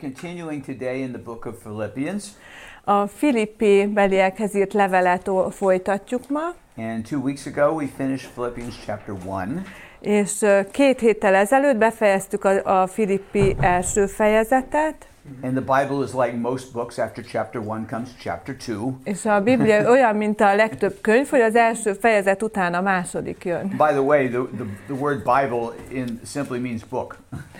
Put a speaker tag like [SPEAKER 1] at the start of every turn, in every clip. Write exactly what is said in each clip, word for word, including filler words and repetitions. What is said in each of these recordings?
[SPEAKER 1] continuing today in the book of Philippians.
[SPEAKER 2] A Filippi beliekhez írt levelet folytatjuk ma.
[SPEAKER 1] And two weeks ago we finished Philippians chapter one.
[SPEAKER 2] És két héttel ezelőtt befejeztük a, a Filippi első fejezetet.
[SPEAKER 1] And the Bible is like most books, after chapter one comes chapter two.
[SPEAKER 2] És a Biblia olyan, mint a legtöbb könyv, hogy az első fejezet után a második jön.
[SPEAKER 1] By the way, the, the, the word Bible in simply means book.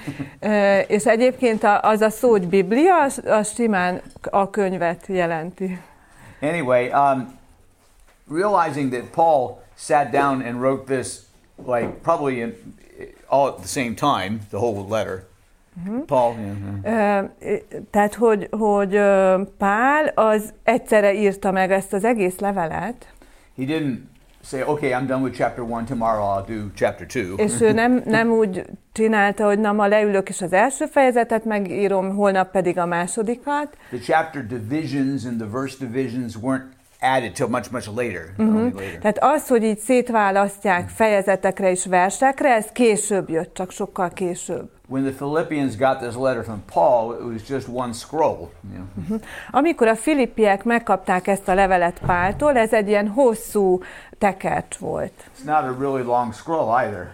[SPEAKER 2] uh, és egyébként az a szó, hogy Biblia, az, az simán a könyvet jelenti.
[SPEAKER 1] Anyway, um, realizing that Paul sat down and wrote this, like probably in, all at the same time, the whole letter. Uh-huh. Paul, yeah,
[SPEAKER 2] yeah. Uh, tehát, hogy, hogy uh, Pál az egyszerre írta meg ezt az egész levelet.
[SPEAKER 1] He didn't say, okay, I'm done with chapter one, tomorrow I'll do chapter two.
[SPEAKER 2] És ő nem, nem úgy csinálta, hogy na ma leülök és az első fejezetet megírom, holnap pedig a másodikat.
[SPEAKER 1] The chapter divisions and the verse divisions weren't added till much, much later.
[SPEAKER 2] Uh-huh.
[SPEAKER 1] Only later.
[SPEAKER 2] Tehát az, hogy így szétválasztják fejezetekre és versekre, ez később jött, csak sokkal később.
[SPEAKER 1] When the Philippians got this letter from Paul, it was just one scroll. You know?
[SPEAKER 2] Uh-huh. Amikor a filippiek megkapták ezt a levelet Páltól, ez egy ilyen hosszú tekercs volt.
[SPEAKER 1] It's not a really long scroll either.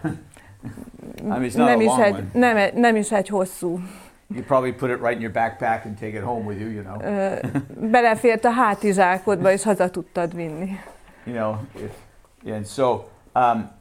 [SPEAKER 1] I mean, it's not
[SPEAKER 2] nem,
[SPEAKER 1] a
[SPEAKER 2] is
[SPEAKER 1] long
[SPEAKER 2] egy,
[SPEAKER 1] one.
[SPEAKER 2] nem, nem is egy hosszú.
[SPEAKER 1] You probably put it right in your backpack and take it home with you, you know.
[SPEAKER 2] Uh, belefért a hátizsákodba, és haza tudtad vinni.
[SPEAKER 1] You know, if, and so um,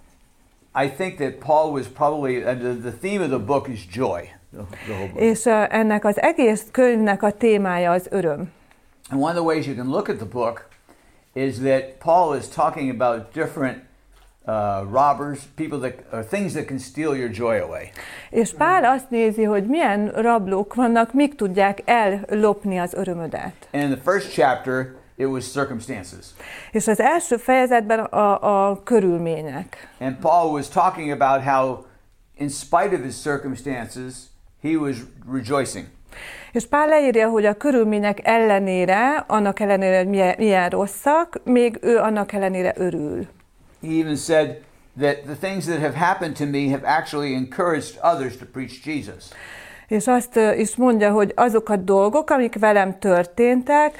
[SPEAKER 1] I think that Paul was probably, uh, the, the theme of the book is joy. The, the whole book.
[SPEAKER 2] És uh, ennek az egész könyvnek a témája az öröm.
[SPEAKER 1] And one of the ways you can look at the book is that Paul is talking about different uh, robbers, people that, or things that can steal your joy away.
[SPEAKER 2] És Pál azt nézi, hogy milyen rablók vannak, mik tudják ellopni az örömödet.
[SPEAKER 1] And in the first chapter, it was circumstances.
[SPEAKER 2] És az első fejezetben a, a körülmények.
[SPEAKER 1] And Paul was talking about how, in spite of his circumstances, he was rejoicing.
[SPEAKER 2] És Pál leírja, hogy a körülmények ellenére, annak ellenére, hogy milyen, milyen rosszak, még ő annak ellenére örül.
[SPEAKER 1] He even said that the things that have happened to me have actually encouraged others to preach Jesus.
[SPEAKER 2] És azt is mondja, hogy azok a dolgok, amik velem történtek,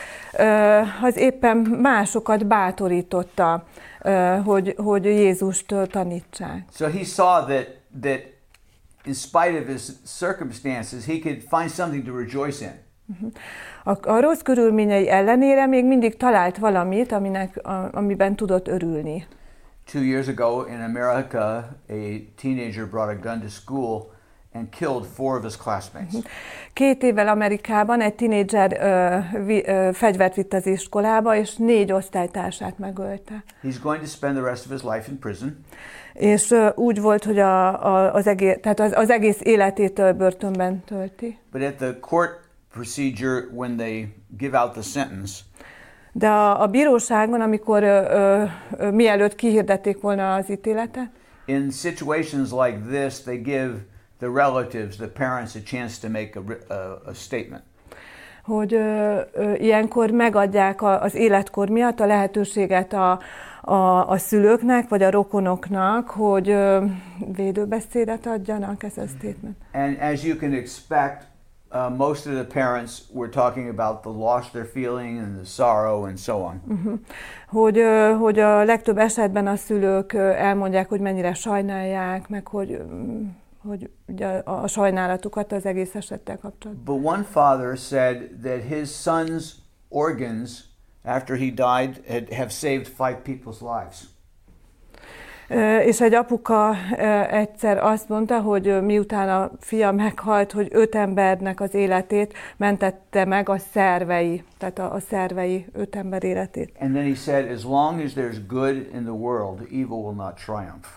[SPEAKER 2] az éppen másokat bátorította, hogy, hogy Jézust tanítsák.
[SPEAKER 1] So he saw that that in spite of his circumstances, he could find something to rejoice in.
[SPEAKER 2] A, a rossz körülményei ellenére még mindig talált valamit, aminek, a, amiben tudott örülni.
[SPEAKER 1] Two years ago in America, a teenager brought a gun to school and killed four of his classmates.
[SPEAKER 2] Két évvel Amerikában egy tinédzser fegyvert vitt az iskolába, és négy osztálytársát megölte.
[SPEAKER 1] He's going to spend the rest of his life in prison.
[SPEAKER 2] És uh, úgy volt, hogy a, a, az, egész, tehát az, az egész életét uh, börtönben tölti.
[SPEAKER 1] But at the court procedure, when they give out the sentence,
[SPEAKER 2] de a, a bíróságon, amikor uh, uh, mielőtt kihirdették volna az ítéletet,
[SPEAKER 1] in situations like this, they give the relatives, the parents, a chance to make a, a, a statement.
[SPEAKER 2] Hogy ö, ö, ilyenkor megadják a, az életkor miatt a lehetőséget a, a, a szülőknek, vagy a rokonoknak, hogy ö, védőbeszédet adjanak, ez a statement.
[SPEAKER 1] And as you can expect, uh, most of the parents were talking about the loss they're feeling and the sorrow and so on.
[SPEAKER 2] Uh-huh. Hogy, ö, hogy a legtöbb esetben a szülők ö, elmondják, hogy mennyire sajnálják, meg hogy... Ö, hogy ugye a, a sajnálatukat az egész esettel kapcsolatban.
[SPEAKER 1] But one father said that his son's organs, after he died, had, have saved five people's lives.
[SPEAKER 2] Uh, és egy apuka uh, egyszer azt mondta, hogy uh, miután a fia meghalt, hogy öt embernek az életét mentette meg a szervei, tehát a, a szervei öt ember életét.
[SPEAKER 1] And then he said, as long as there's good in the world, evil will not triumph.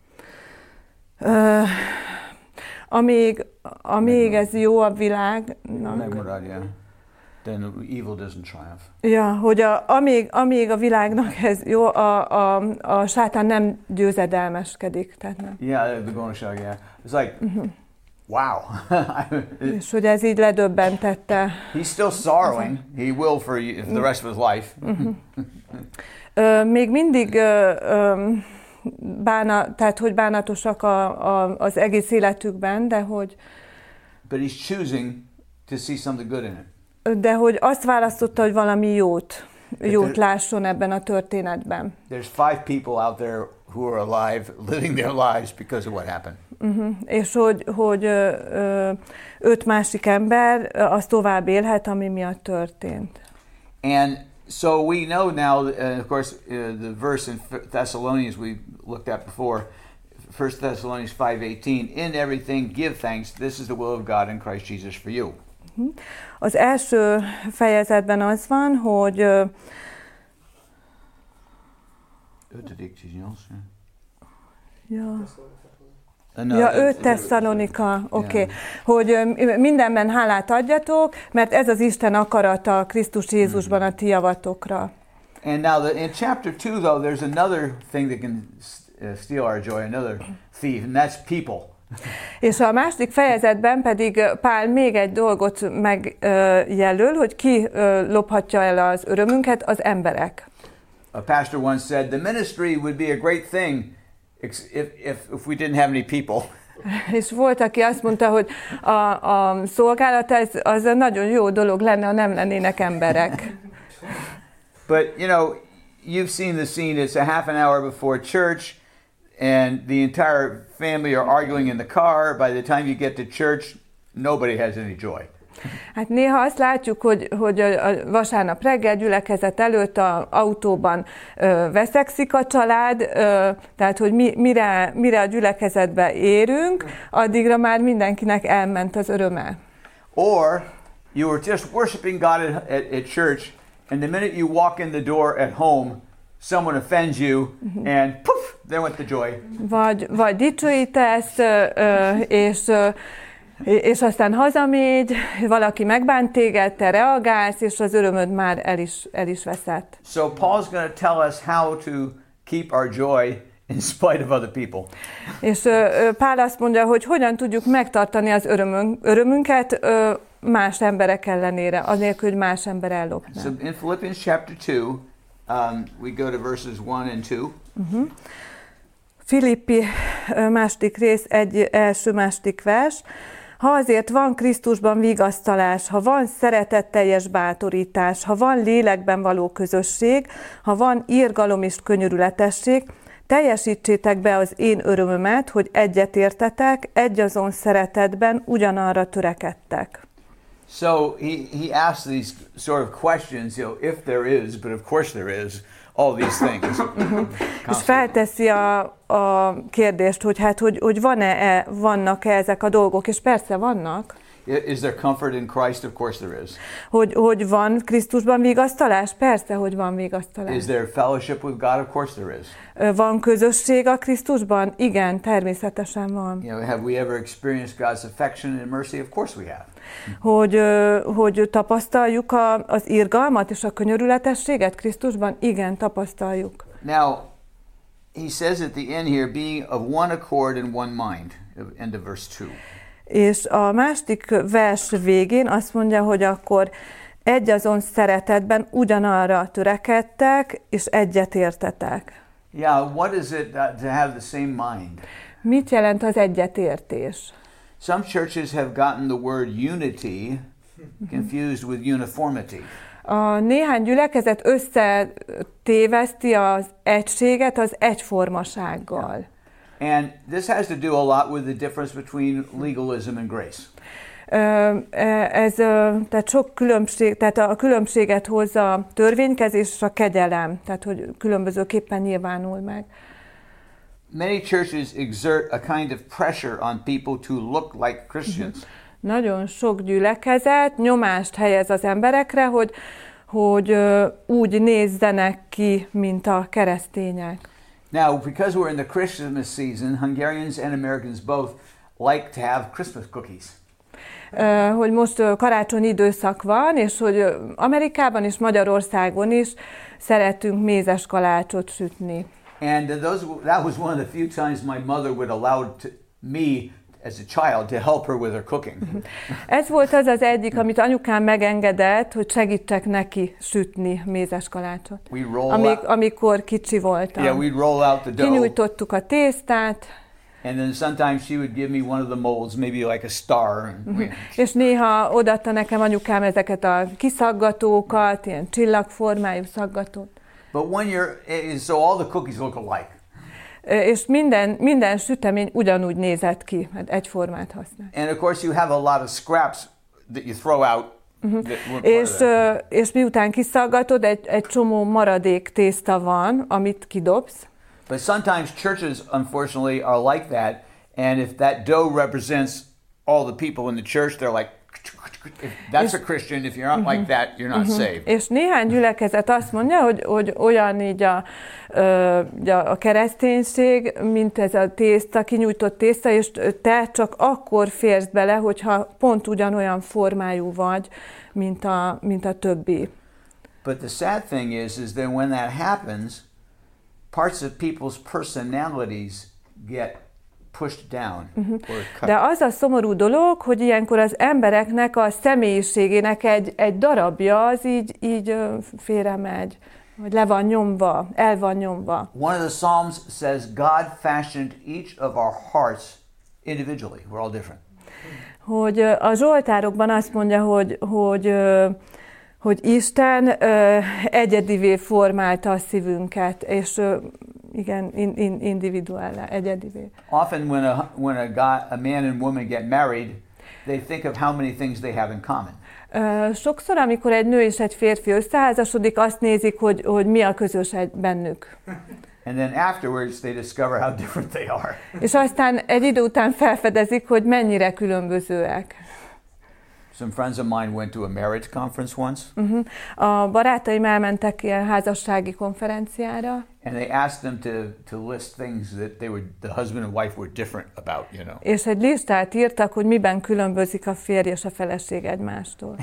[SPEAKER 2] Uh, amíg, amíg ez jó a világnak,
[SPEAKER 1] Megmarad, yeah. Then evil doesn't triumph.
[SPEAKER 2] Ja, hogy a, amíg, amíg a világnak ez jó, a, a, a sátán nem győzedelmeskedik. Tehát nem.
[SPEAKER 1] Yeah, the gonoshag, yeah. It's like, uh-huh. Wow.
[SPEAKER 2] És hogy ez így ledöbbentette.
[SPEAKER 1] He's still sorrowing. He will for the rest of his life.
[SPEAKER 2] Uh-huh. uh, még mindig... Uh, um, Bána, tehát, hogy bánatosak a, a, az egész életükben, de hogy...
[SPEAKER 1] But he's choosing to see something good in it.
[SPEAKER 2] De hogy azt választotta, hogy valami jót, jót lásson ebben a történetben.
[SPEAKER 1] There's five people out there who are alive, living their lives because of what happened.
[SPEAKER 2] Uh-huh. És hogy, hogy ö, ö, öt másik ember az tovább élhet, ami miatt történt.
[SPEAKER 1] And so we know now, uh, of course, uh, the verse in Thessalonians we looked at before, First Thessalonians five eighteen, in everything give thanks, this is the will of God in Christ Jesus for you.
[SPEAKER 2] Uh-huh. Az első fejezetben az van, hogy ö,
[SPEAKER 1] ötödik csinyolsz?
[SPEAKER 2] ja.
[SPEAKER 1] No,
[SPEAKER 2] Ja, öt Tesszalonika, oké. Okay. Hogy mindenben hálát adjatok, mert ez az Isten akarata Krisztus Jézusban a ti javatokra.
[SPEAKER 1] And now the, in chapter two, though, there's another thing that can steal our joy, another thief, and that's people.
[SPEAKER 2] És a második fejezetben pedig Pál még egy dolgot megjelöl, hogy ki lophatja el az örömünket, az emberek.
[SPEAKER 1] A pastor once said, the ministry would be a great thing if, if, if we didn't have any people.
[SPEAKER 2] És volt, aki azt mondta, hogy a, a szolgálat az, az nagyon jó dolog lenne, ha nem lennének emberek.
[SPEAKER 1] But, you know, you've seen the scene, it's a half an hour before church, and the entire family are arguing in the car. By the time you get to church, nobody has any joy.
[SPEAKER 2] Hát néha azt látjuk, hogy, hogy a vasárnap reggel gyülekezet előtt az autóban ö, veszekszik a család, ö, tehát hogy mi, mire, mire a gyülekezetbe érünk, addigra már mindenkinek elment az öröme.
[SPEAKER 1] Or you were just worshiping God at, at, at church, and the minute you walk in the door at home, someone offends you, and poof, there went the joy.
[SPEAKER 2] Vagy, vagy dicsőítesz, ö, ö, és ö, és aztán hazamégy, valaki megbánt téged, te reagálsz, és az örömöd már el is, el is veszett.
[SPEAKER 1] So Paul's going to tell us how to keep our joy in spite of other people.
[SPEAKER 2] És ö, Pál azt mondja, hogy hogyan tudjuk megtartani az örömünk, örömünket ö, más emberek ellenére, anélkül, hogy más ember ellopna.
[SPEAKER 1] So in Philippians chapter two, um, we go to verses one and two.
[SPEAKER 2] Uh-huh. Filippi második rész, egy első második vers. Ha azért van Krisztusban vigasztalás, ha van szeretetteljes bátorítás, ha van lélekben való közösség, ha van irgalom és könyörületesség, teljesítsétek be az én örömömet, hogy egyetértetek, egyazon szeretetben ugyanarra törekedtek.
[SPEAKER 1] So he, he asks these sort of questions, you know, if there is, but of course there is, all these things.
[SPEAKER 2] Uh-huh. És felteszi a, a kérdést, hogy hát, hogy, hogy van-e, vannak-e ezek a dolgok, és persze vannak.
[SPEAKER 1] Is there comfort in Christ? Of course there is.
[SPEAKER 2] Hogy, hogy van Krisztusban vigasztalás? Persze, hogy van vigasztalás.
[SPEAKER 1] Is there fellowship with God? Of course there is.
[SPEAKER 2] Van közösség a Krisztusban? Igen, természetesen van.
[SPEAKER 1] You know, have we ever experienced God's affection and mercy? Of course we have.
[SPEAKER 2] Hogy, hogy tapasztaljuk a, az irgalmat és a könyörületességet Krisztusban? Igen, tapasztaljuk.
[SPEAKER 1] Now, he says at the end here, being of one accord and one mind, end of verse two.
[SPEAKER 2] És a második vers végén azt mondja, hogy akkor egyazon szeretetben ugyanarra törekedtek, és egyetértetek.
[SPEAKER 1] Yeah, what is it to have the same mind?
[SPEAKER 2] Mit jelent az egyetértés?
[SPEAKER 1] Some churches have gotten the word unity confused with uniformity.
[SPEAKER 2] A néhány gyülekezet összetéveszti az egységet az egyformasággal.
[SPEAKER 1] And this has to do a lot with the difference between legalism and grace.
[SPEAKER 2] Ez tehát sok különbség, tehát a különbséget hozza a törvénykezés és a kegyelem, tehát hogy különbözőképpen nyilvánul meg.
[SPEAKER 1] Many churches exert a kind of pressure on people to look like Christians.
[SPEAKER 2] Nagyon sok gyülekezet nyomást helyez az emberekre, hogy, hogy úgy nézzenek ki, mint a keresztények.
[SPEAKER 1] Now, because we're in the Christmas season, Hungarians and Americans both like to have Christmas cookies.
[SPEAKER 2] Uh, hogy most uh, karácsonyi időszak van, és hogy uh, Amerikában és Magyarországon is szeretünk mézes kalácsot sütni.
[SPEAKER 1] And those, that was one of the few times my mother would allow to, me as a child to help her with her cooking.
[SPEAKER 2] Ez volt az az egyik, amit anyukám megengedett, hogy segítsek neki sütni mézes kalácsot.
[SPEAKER 1] We roll
[SPEAKER 2] Amíg,
[SPEAKER 1] out,
[SPEAKER 2] amikor kicsi voltam.
[SPEAKER 1] yeah, we'd roll out the dough.
[SPEAKER 2] Kinyújtottuk a tésztát.
[SPEAKER 1] And then sometimes she would give me one of the molds, maybe like a star.
[SPEAKER 2] Uh-huh. És néha odaadta nekem anyukám ezeket a kiszaggatókat, ilyen csillagformájú szaggatót.
[SPEAKER 1] But when you're, so all the cookies look alike.
[SPEAKER 2] És minden, minden sütemény ugyanúgy nézett ki, hát egyformát használ.
[SPEAKER 1] And of course you have a lot of scraps that you throw out.
[SPEAKER 2] Uh-huh. És, uh, és miután kiszaggatod, egy, egy csomó maradék tészta van, amit kidobsz.
[SPEAKER 1] But sometimes churches, unfortunately, are like that, and if that dough represents all the people in the church, they're like, if that's a Christian, if you're not like that, you're not
[SPEAKER 2] uh-huh.
[SPEAKER 1] saved.
[SPEAKER 2] És néhány gyülekezet azt mondja, hogy, hogy olyan így a, a kereszténység, mint ez a tészta, kinyújtott tészta, és te csak akkor férsz bele, hogyha pont ugyanolyan formájú vagy, mint a, mint a többi.
[SPEAKER 1] But the sad thing is, is that when that happens, parts of people's personalities get pushed down. Uh-huh. Or cut.
[SPEAKER 2] De az a szomorú dolog, hogy ilyenkor az embereknek a személyiségének egy, egy darabja az így, így félremegy, vagy le van nyomva, el van nyomva.
[SPEAKER 1] One of the Psalms says, God fashioned each of our hearts individually. We're all different.
[SPEAKER 2] Hogy a Zsoltárokban azt mondja, hogy, hogy, hogy Isten egyedivé formálta a szívünket, és igen, individuálá, egyedivé.
[SPEAKER 1] Often when a when a guy, a man and woman get married, they think of how many things they have in common.
[SPEAKER 2] Uh, sokszor, amikor egy nő és egy férfi összeházasodik, azt nézik, hogy, hogy mi a közös egy bennük.
[SPEAKER 1] And then afterwards they discover how different they are.
[SPEAKER 2] És aztán egy idő után felfedezik, hogy mennyire különbözőek.
[SPEAKER 1] Some friends of mine went to a marriage conference once.
[SPEAKER 2] Uh-huh. A barátaim elmentek ilyen házassági konferenciára.
[SPEAKER 1] And they asked them to to list things that they were the husband and wife were different about, you know.
[SPEAKER 2] És egy listát írtak, hogy miben különbözik a férj és a feleség egymástól.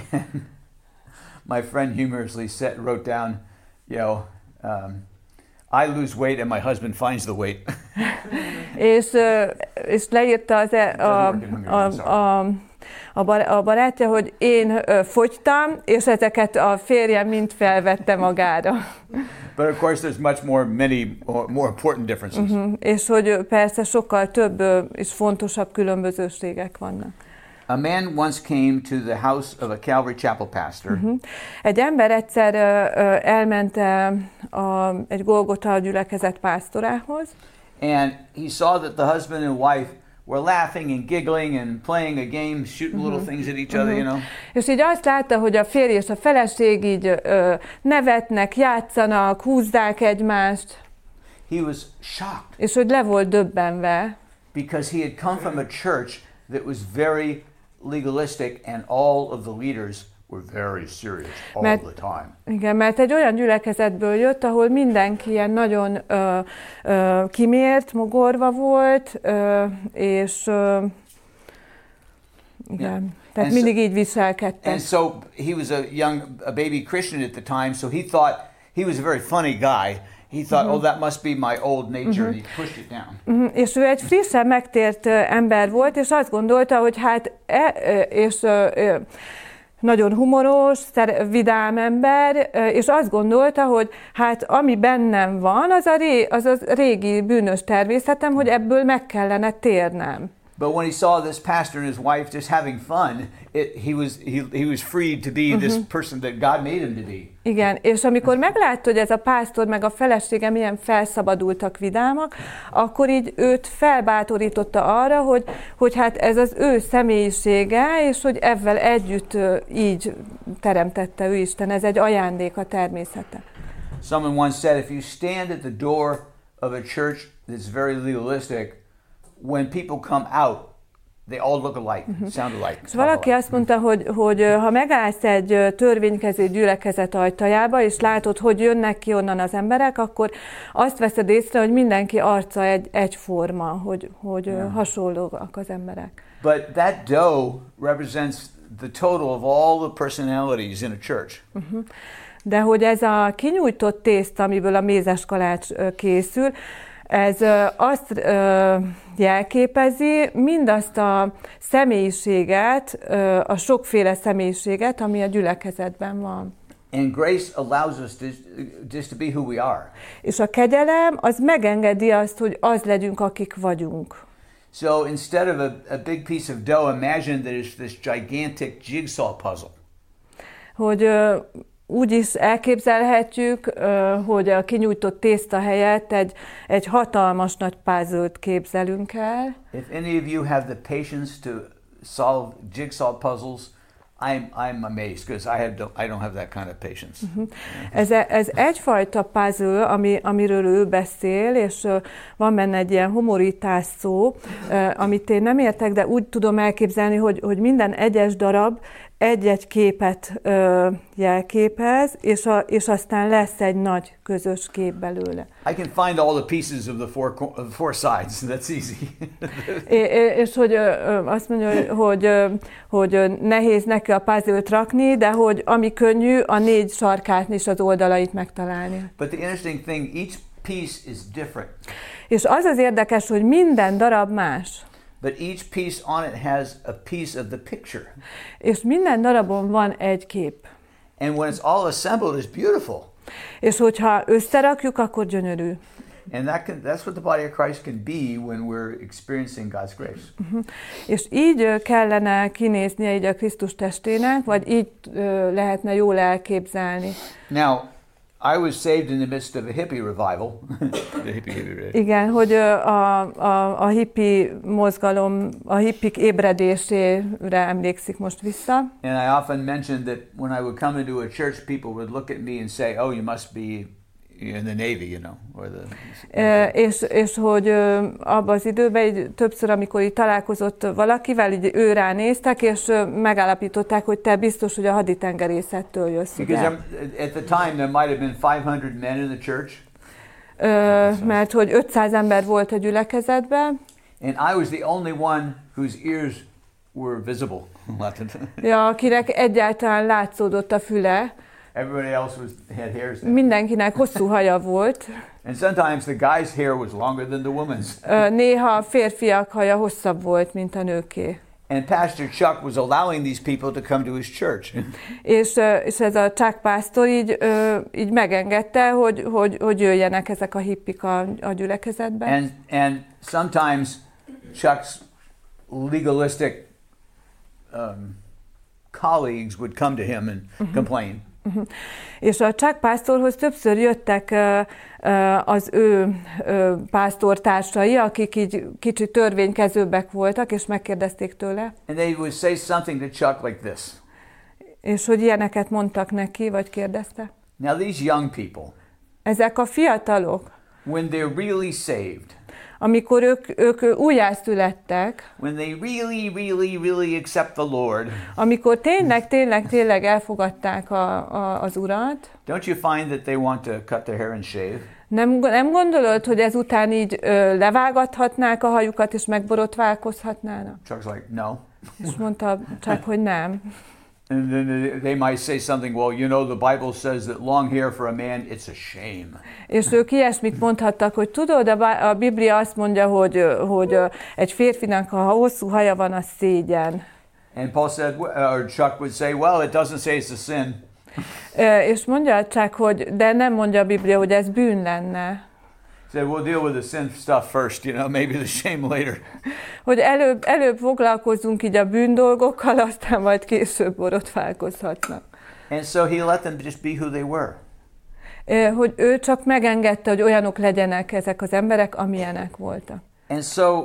[SPEAKER 1] My friend humorously said, wrote down, you know, um, I lose weight and my husband finds the weight. és, és leírta az e, a, a, a, a barátja, hogy én fogytam, és ezeket a férjem mind felvette magára. But of course there's much more, many more important differences.
[SPEAKER 2] Uh-huh. És hogy persze sokkal több és fontosabb különbözőségek vannak.
[SPEAKER 1] A man once came to the house of a Calvary Chapel pastor.
[SPEAKER 2] Uh-huh. Egy ember egyszer uh, elment uh, a, egy Golgota gyülekezet pásztorához.
[SPEAKER 1] And he saw that the husband and wife were laughing and giggling and playing a game, shooting uh-huh. little things at each other, uh-huh. you know.
[SPEAKER 2] És így azt látta, hogy a férj és a feleség így uh, nevetnek, játszanak, húzzák egymást.
[SPEAKER 1] He was shocked.
[SPEAKER 2] És hogy le volt döbbenve.
[SPEAKER 1] Because he had come from a church that was very legalistic and all of the leaders were very serious all
[SPEAKER 2] mert,
[SPEAKER 1] the time.
[SPEAKER 2] Igen, mert egy olyan gyülekezetből jött, ahol mindenki ilyen nagyon ö, ö, kimért, mogorva volt, ö, és ö, igen, yeah. tehát and mindig so, így viselkedtek.
[SPEAKER 1] And so he was a young, a baby Christian at the time, so he thought he was a very funny guy. He thought, uh-huh. oh, that must be my old nature, uh-huh. and he pushed it down.
[SPEAKER 2] Uh-huh. És ő egy frissen megtért ember volt, és azt gondolta, hogy hát, e, és e, nagyon humoros, vidám ember, és azt gondolta, hogy hát ami bennem van, az a, ré, az a régi bűnös természetem, hogy ebből meg kellene térnem.
[SPEAKER 1] But when he saw this pastor and his wife just having fun, it, he was he, he was freed to be uh-huh. this person that God made him to be.
[SPEAKER 2] Igen, és amikor meglátta, hogy ez a pásztor meg a felesége milyen felszabadultak, vidámak, akkor így őt felbátorította arra, hogy, hogy hát ez az ő személyisége, és hogy ezzel együtt így teremtette ő Isten, ez egy ajándék a természete.
[SPEAKER 1] Someone once said, if you stand at the door of a church that's very legalistic, when people come out, they all look alike, uh-huh. sound alike.
[SPEAKER 2] És valaki azt mondta, hogy, hogy ha megállsz egy törvénykező gyülekezet ajtajába, és látod, hogy jönnek ki onnan az emberek, akkor azt veszed észre, hogy mindenki arca egy, egyforma, hogy, hogy yeah. hasonlóak az emberek.
[SPEAKER 1] But that dough represents the total of all the personalities in a church.
[SPEAKER 2] Uh-huh. De hogy ez a kinyújtott tészta, amiből a mézes kalács készül, ez azt jelképezi, mindazt a személyiséget, a sokféle személyiséget, ami a gyülekezetben van.
[SPEAKER 1] And grace allows us to, just to be who we are.
[SPEAKER 2] És a kegyelem az megengedi azt, hogy az legyünk, akik vagyunk.
[SPEAKER 1] So instead of a, a big piece of dough, imagine that it's this gigantic jigsaw puzzle.
[SPEAKER 2] Hogy ö, úgy is elképzelhetjük, ö, hogy a kinyújtott tészta helyett egy, egy hatalmas nagy puzzle-t képzelünk el.
[SPEAKER 1] If any of you have the patience to solve jigsaw puzzles, I'm I'm amazed because I have I don't have that kind of patience.
[SPEAKER 2] Uh-huh. Ez, ez egyfajta puzzle, ami, amiről ő beszél, és uh, van benne egy ilyen humoritás szó, uh, amit én nem értek, de úgy tudom elképzelni, hogy, hogy minden egyes darab egy-egy képet uh, jelképez, és, a, és aztán lesz egy nagy közös kép belőle.
[SPEAKER 1] I can find all the pieces of the four, of the four sides. That's easy.
[SPEAKER 2] é, és hogy uh, azt mondja, hogy, uh, hogy nehéz neki a puzzle-t rakni, de hogy ami könnyű, a négy sarkát és az oldalait megtalálni.
[SPEAKER 1] But the interesting thing, each piece is different.
[SPEAKER 2] És az az érdekes, hogy minden darab más.
[SPEAKER 1] But each piece on it has a piece of the picture.
[SPEAKER 2] És minden darabon van egy kép.
[SPEAKER 1] And when it's all assembled, it's beautiful.
[SPEAKER 2] És hogyha összerakjuk, akkor gyönyörű.
[SPEAKER 1] And that can, that's what the body of Christ can be when we're experiencing God's grace.
[SPEAKER 2] Uh-huh. És így kellene kinéznie így a Krisztus testének, vagy így uh, lehetne jól elképzelni.
[SPEAKER 1] Now, I was saved in the midst of a hippie revival. the hippie, hippie,
[SPEAKER 2] Igen, hogy a, a, a hippi mozgalom, a hippik ébredésére emlékszik most vissza.
[SPEAKER 1] And I often mentioned that when I would come into a church, people would look at me and say, "Oh, you must be in the Navy, you know, or the."
[SPEAKER 2] E, és, és hogy abban az időben így, többször, amikor így találkozott valakivel, így ő ránéztek, és megállapították, hogy te biztos, hogy a haditengerészettől jössz.
[SPEAKER 1] Because at the time there might have been five hundred men in the church.
[SPEAKER 2] E, mert hogy ötszáz ember volt a gyülekezetben.
[SPEAKER 1] And I was the only one whose ears were visible.
[SPEAKER 2] Ja, akinek egyáltalán látszódott a füle.
[SPEAKER 1] Everybody else was had hairs.
[SPEAKER 2] Mindenkinek hosszú haja volt.
[SPEAKER 1] And sometimes the guy's hair was longer than the woman's.
[SPEAKER 2] Néha a férfiak haja hosszabb volt, mint a nőké.
[SPEAKER 1] And Pastor Chuck was allowing these people to come to his church.
[SPEAKER 2] és, és ez a Chuck pásztor így, így megengedte, hogy, hogy, hogy jöjjenek ezek a hippik a, a gyülekezetbe.
[SPEAKER 1] And and sometimes Chuck's legalistic um, colleagues would come to him and uh-huh. complain.
[SPEAKER 2] Uh-huh. És a Chuck pásztorhoz többször jöttek uh, uh, az ő uh, pásztortársai, akik így kicsit törvénykezőbbek voltak, és megkérdezték tőle.
[SPEAKER 1] And they would say something to Chuck like this.
[SPEAKER 2] És hogy ilyeneket mondtak neki, vagy kérdezte.
[SPEAKER 1] Now these young people,
[SPEAKER 2] ezek a fiatalok,
[SPEAKER 1] when they're really saved,
[SPEAKER 2] amikor ők, ők újjászülettek,
[SPEAKER 1] when they really, really, really accept the Lord,
[SPEAKER 2] amikor tényleg, tényleg, tényleg elfogadták a, a, az Urat,
[SPEAKER 1] don't you find that they want to cut their hair and shave?
[SPEAKER 2] Nem, nem gondolod, hogy ezután így ö, levágathatnák a hajukat, és megborotválkozhatnának?
[SPEAKER 1] Chuck's like, no.
[SPEAKER 2] És mondta csak, hogy nem.
[SPEAKER 1] And then they might say something, well, you know, the Bible says that long hair for a man, it's a shame.
[SPEAKER 2] És ők ilyesmit mondhattak, hogy tudod, a Biblia azt mondja, hogy, hogy egy férfinak, ha hosszú haja van, az szégyen.
[SPEAKER 1] And Paul said, or Chuck would say, well, it doesn't say it's a sin.
[SPEAKER 2] És mondja csak, hogy de nem mondja a Biblia, hogy ez bűn lenne.
[SPEAKER 1] Said we'll deal with the sin stuff first, you know, maybe the shame later.
[SPEAKER 2] Hogy előbb, előbb foglalkozzunk így a bűn dolgokkal, aztán majd később borotválkozhatnak.
[SPEAKER 1] And so he let them just be who they were.
[SPEAKER 2] Hogy ő csak megengedte, hogy olyanok legyenek ezek az emberek, amilyenek voltak.
[SPEAKER 1] And so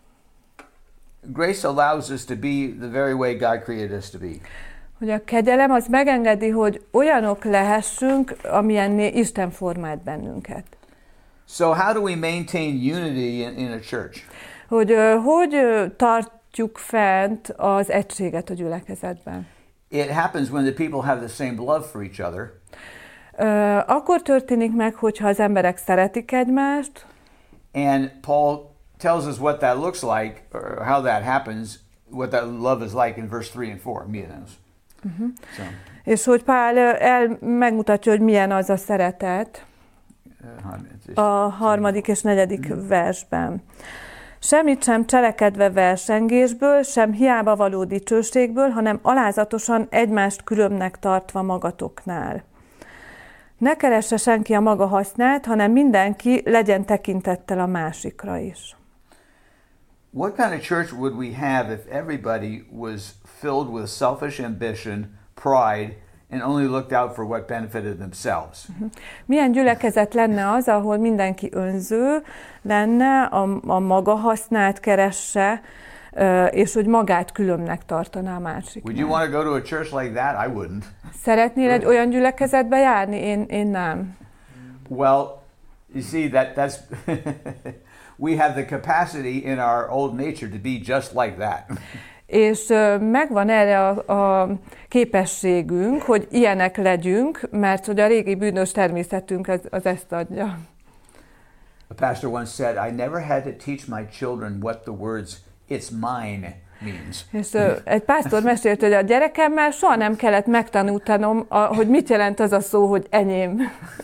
[SPEAKER 1] grace allows us to be the very way God created us to be.
[SPEAKER 2] Hogy a kegyelem az megengedi, hogy olyanok lehessünk, amilyenné Isten formált bennünket.
[SPEAKER 1] So how do we maintain unity in, in a church?
[SPEAKER 2] Hogy uh, hogy uh, tartjuk fent az egységet a gyülekezetben?
[SPEAKER 1] It happens when the people have the same love for each other.
[SPEAKER 2] Uh, akkor történik meg, hogyha az emberek szeretik egymást.
[SPEAKER 1] And Paul tells us what that looks like, or how that happens, what that love is like in verse three and four. Uh-huh. So.
[SPEAKER 2] És hogy Pál el megmutatja, hogy milyen az a szeretet a harmadik és negyedik versben. Semmit sem cselekedve versengésből, sem hiába való dicsőségből, hanem alázatosan egymást különbnek tartva magatoknál. Ne keresse senki a maga hasznát, hanem mindenki legyen tekintettel a másikra is.
[SPEAKER 1] what kind of church would we have if everybody was filled with selfish ambition, pride, and only looked out for what benefited themselves?
[SPEAKER 2] Milyen gyülekezet lenne az, ahol mindenki önző lenne, a, a maga hasznát keresse, és hogy magát különbnek tartaná a másiknak.
[SPEAKER 1] Would you want to go to a church like that? I wouldn't.
[SPEAKER 2] Szeretnél egy olyan gyülekezetbe járni? Én, én nem.
[SPEAKER 1] Well, you see, that that's we have the capacity in our old nature to be just like that.
[SPEAKER 2] És megvan erre a, a képességünk, hogy ilyenek legyünk, mert hogy a régi bűnös természetünk az, az ezt adja.
[SPEAKER 1] A pastor once said, I never had to teach my children what the words "it's mine" means.
[SPEAKER 2] És uh, egy pásztor mesélt, hogy a gyerekemmel soha nem kellett megtanultanom, a, hogy mit jelent az a szó, hogy enyém.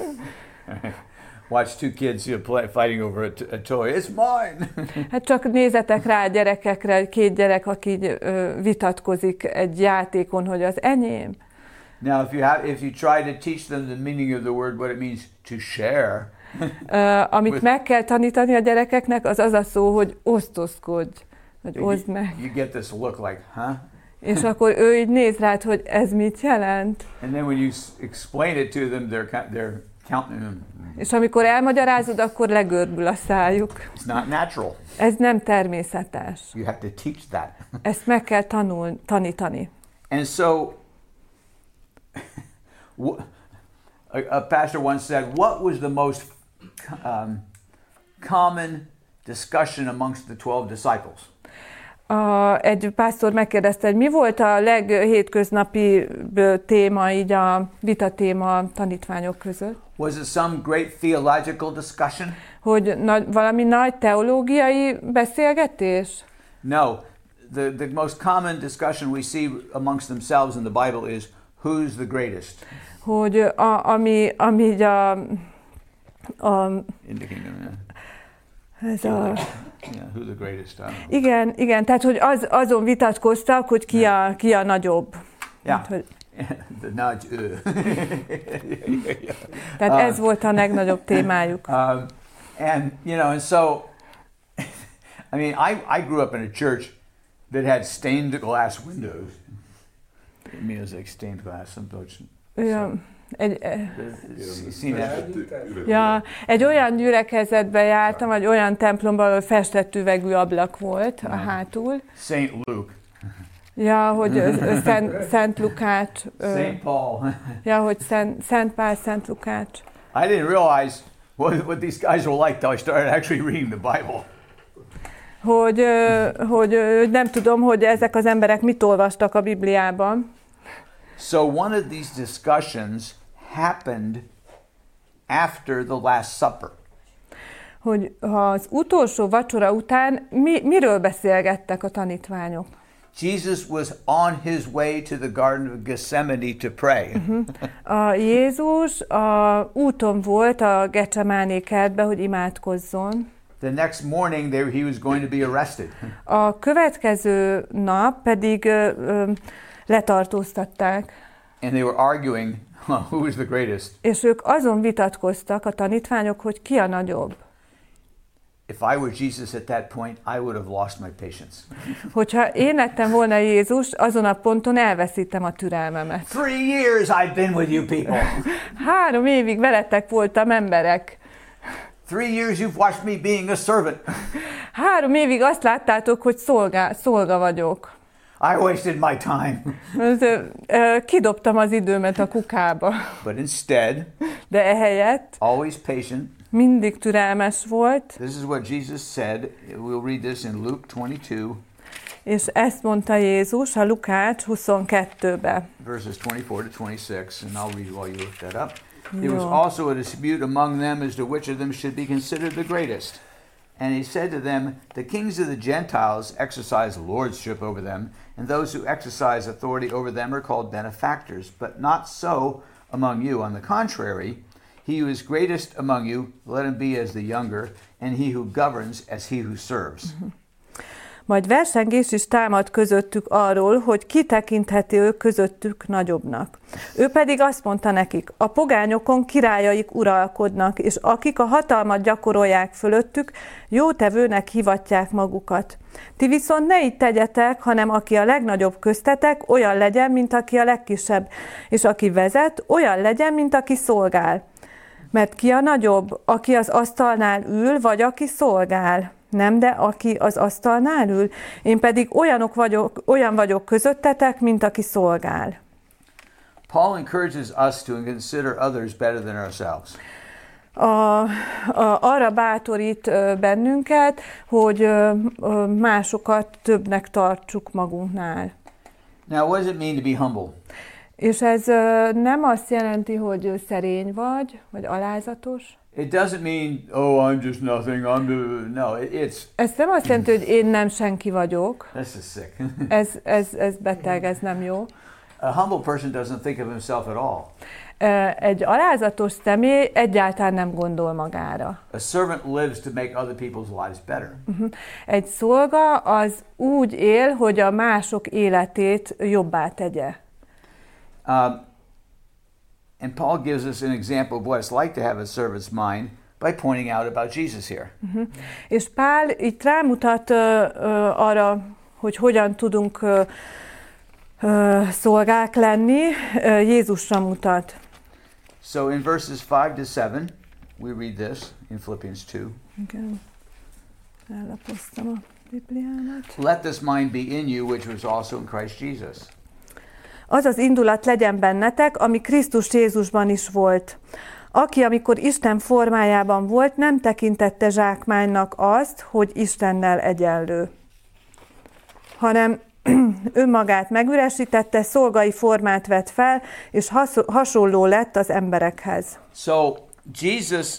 [SPEAKER 1] Watch two kids you know, play, fighting over a, t- a toy. It's mine.
[SPEAKER 2] Hát csak nézzetek rá a gyerekekre, két gyerek, aki uh, vitatkozik egy játékon, hogy az enyém.
[SPEAKER 1] Now, if you have, if you try to teach them the meaning of the word, what it means to share.
[SPEAKER 2] Uh, amit meg kell tanítani a gyerekeknek, az az a szó, hogy osztozkodj, hogy oszd meg.
[SPEAKER 1] You get this look like, huh?
[SPEAKER 2] És akkor ő így néz rád, hogy ez mit jelent.
[SPEAKER 1] And then when you explain it to them, they're they're counting them.
[SPEAKER 2] És amikor elmagyarázod, akkor legörbül a szájuk.
[SPEAKER 1] It's not natural.
[SPEAKER 2] Ez nem természetes.
[SPEAKER 1] You have to teach that.
[SPEAKER 2] Ezt meg kell tanul, tanítani.
[SPEAKER 1] And so, a, a pastor once said, what was the most um, common discussion amongst the twelve disciples?
[SPEAKER 2] A, egy pásztor megkérdezte, hogy mi volt a leghétköznapi téma, így a vita téma a tanítványok között.
[SPEAKER 1] Was it some great theological discussion?
[SPEAKER 2] Hogy na, valami nagy teológiai beszélgetés?
[SPEAKER 1] No. The, the most common discussion we see amongst themselves in the Bible is who's the greatest?
[SPEAKER 2] Hogy a, ami, ami így a, a
[SPEAKER 1] in the kingdom, yeah.
[SPEAKER 2] Ez a...
[SPEAKER 1] Yeah, who's the greatest? I don't know.
[SPEAKER 2] Igen, igen, tehát hogy az, azon vitatkoztak, hogy ki a, ki a nagyobb.
[SPEAKER 1] Yeah.
[SPEAKER 2] Hát, hogy...
[SPEAKER 1] The nagy ő.
[SPEAKER 2] Tehát uh, ez volt a legnagyobb témájuk.
[SPEAKER 1] Um, and, you know, and so, I mean, I, I grew up in a church that had stained glass windows. I mean, it was like stained glass, some folks.
[SPEAKER 2] Ja, egy,
[SPEAKER 1] Seen
[SPEAKER 2] ja, egy olyan gyülekezetbe jártam, vagy olyan templomban, ahol festett üvegű ablak volt a hátul.
[SPEAKER 1] Saint Luke.
[SPEAKER 2] Ja, hogy Szent, Szent Lukács.
[SPEAKER 1] Saint Paul.
[SPEAKER 2] Ja, hogy Szent, Szent Pál, Szent Lukács.
[SPEAKER 1] I didn't realize what, what these guys were like till I started actually reading the Bible.
[SPEAKER 2] Hogy, hogy nem tudom, hogy ezek az emberek mit olvastak a Bibliában.
[SPEAKER 1] So one of these discussions happened after the Last Supper.
[SPEAKER 2] Hogy az utolsó vacsora után mi, miről beszélgettek a tanítványok?
[SPEAKER 1] Jesus was on his way to the Garden of Gethsemane to pray.
[SPEAKER 2] Uh-huh. A Jézus a úton volt a Getsemáné kertbe, hogy imádkozzon.
[SPEAKER 1] The next morning there, he was going to be arrested.
[SPEAKER 2] A következő nap pedig ö, ö, letartóztatták.
[SPEAKER 1] And they were arguing who was the greatest.
[SPEAKER 2] És ők azon vitatkoztak, a tanítványok, hogy ki a nagyobb.
[SPEAKER 1] If I were Jesus at that point, I would have lost my patience.
[SPEAKER 2] Hogyha én lettem volna Jézus, azon a ponton elveszítem a türelmemet.
[SPEAKER 1] Three years I've been with you people.
[SPEAKER 2] Három évig veletek voltam, emberek.
[SPEAKER 1] Three years you've watched me being a servant.
[SPEAKER 2] Három évig azt láttátok, hogy szolga, szolga vagyok.
[SPEAKER 1] I wasted my time.
[SPEAKER 2] Kidobtam az időmet a kukába.
[SPEAKER 1] But instead,
[SPEAKER 2] de ehelyett
[SPEAKER 1] always patient.
[SPEAKER 2] Mindig türelmes volt.
[SPEAKER 1] This is what Jesus said. We'll read this in Luke twenty-two.
[SPEAKER 2] És ezt mondta Jézus a Lukács huszonkettőbe.
[SPEAKER 1] Verses twenty-four to twenty-six, and I'll read while you look that up. There was also a dispute among them as to which of them should be considered the greatest. And he said to them, the kings of the Gentiles exercise lordship over them, and those who exercise authority over them are called benefactors. But not so among you. On the contrary, he who is greatest among you, let him be as the younger, and he who governs as he who serves.
[SPEAKER 2] Majd versengés is támad közöttük arról, hogy ki tekintheti ő közöttük nagyobbnak. Ő pedig azt mondta nekik, a pogányokon királyaik uralkodnak, és akik a hatalmat gyakorolják fölöttük, jótevőnek hivatják magukat. Ti viszont ne így tegyetek, hanem aki a legnagyobb köztetek, olyan legyen, mint aki a legkisebb, és aki vezet, olyan legyen, mint aki szolgál. Mert ki a nagyobb, aki az asztalnál ül, vagy aki szolgál? Nem, de aki az asztalnál ül? Én pedig olyanok vagyok, olyan vagyok közöttetek, mint aki szolgál.
[SPEAKER 1] Paul encourages us to consider others better than ourselves.
[SPEAKER 2] A, a, arra bátorít bennünket, hogy másokat többnek tartsuk magunknál.
[SPEAKER 1] Now, what does it mean to be humble?
[SPEAKER 2] És ez nem azt jelenti, hogy szerény vagy, vagy alázatos.
[SPEAKER 1] It doesn't mean, oh, I'm just nothing. I'm the... no. It's.
[SPEAKER 2] Ez nem azt jelenti, hogy én nem senki vagyok.
[SPEAKER 1] This is sick.
[SPEAKER 2] ez, ez, ez beteg, ez nem jó.
[SPEAKER 1] A humble person doesn't think of himself at all.
[SPEAKER 2] Egy alázatos személy egyáltalán nem gondol magára.
[SPEAKER 1] A servant lives to make other people's lives better.
[SPEAKER 2] Uh-huh. Egy szolga az úgy él, hogy a mások életét jobbá tegye.
[SPEAKER 1] Um, and Paul gives us an example of what it's like to have a servant's mind by pointing out about Jesus here.
[SPEAKER 2] Uh-huh. És Pál itt rámutat uh, uh, arra, hogy hogyan tudunk uh, uh, szolgák lenni, uh, Jézusra mutat.
[SPEAKER 1] So in verses five to seven, we read this in Philippians two.
[SPEAKER 2] Igen. Ellapoztam a Bibliámat.
[SPEAKER 1] Let this mind be in you, which was also in Christ Jesus.
[SPEAKER 2] Az az indulat legyen bennetek, ami Krisztus Jézusban is volt. Aki, amikor Isten formájában volt, nem tekintette zsákmánynak azt, hogy Istennel egyenlő, hanem önmagát megüresítette, szolgai formát vett fel, és hasonló lett az emberekhez.
[SPEAKER 1] So Jesus,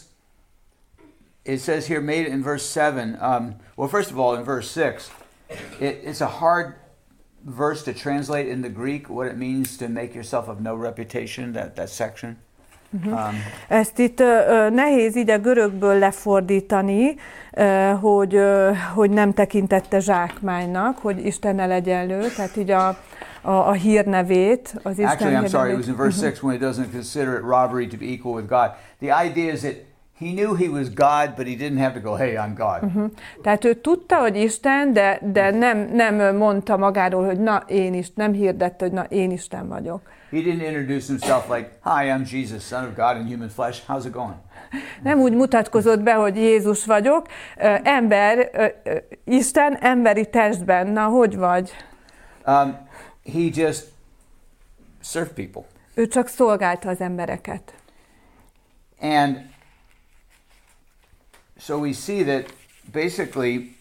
[SPEAKER 1] it says here, made it in verse seven. Um, well, first of all, in verse six, it, it's a hard verse to translate in the Greek what it means to make yourself of no reputation, that, that section.
[SPEAKER 2] Uh-huh. Um, Ezt itt uh, nehéz így a görögből lefordítani, uh, hogy, uh, hogy nem tekintette zsákmánynak, hogy Istennel egyenlő, tehát így a, a, a hírnevét, az Isten
[SPEAKER 1] Actually, I'm sorry, it was in verse uh-huh. six when it doesn't consider it robbery to be equal with God. The idea is that he knew he was God, but he didn't have to go, hey, I'm God. Uh-huh.
[SPEAKER 2] Tehát ő tudta, hogy Isten, de, de nem, nem mondta magáról, hogy na, én is, nem hirdette, hogy na, én Isten vagyok.
[SPEAKER 1] He didn't introduce himself like, hi, I'm Jesus, son of God in human flesh. How's it going?
[SPEAKER 2] Nem úgy mutatkozott be, hogy Jézus vagyok, ember, Isten emberi testben. Na, hogy vagy?
[SPEAKER 1] Um, he just served people.
[SPEAKER 2] Ő csak szolgálta az embereket.
[SPEAKER 1] And so we see that basically